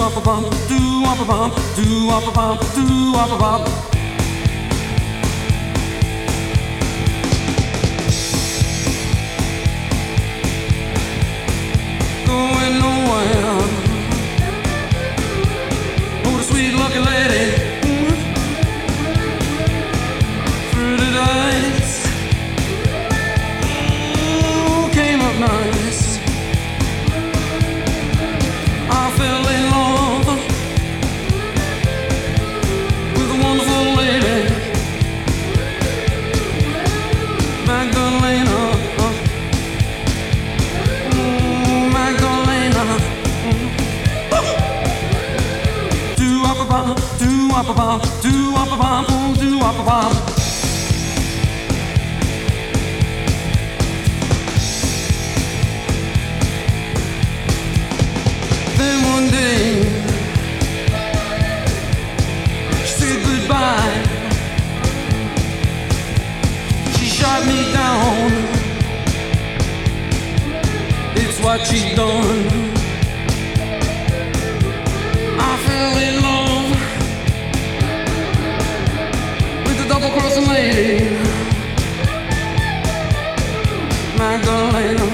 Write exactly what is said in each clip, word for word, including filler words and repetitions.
up a bump, do up a bump, do up a bump, do up a bump. Going nowhere. Oh, the sweet lucky lady. Through the dice. Ooh, came up nice. I fell in love with a wonderful lady, Magdalena. Mm, Magdalena. Do up a bump, do up a bump, do up a bump, do up a bump. Then one day she said goodbye. She shot me down. It's what she's done. I fell in love with the double-crossing lady, Magdalena.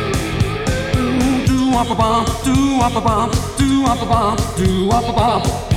Do up a bump, do up a bump, do up a bump, do up a bump.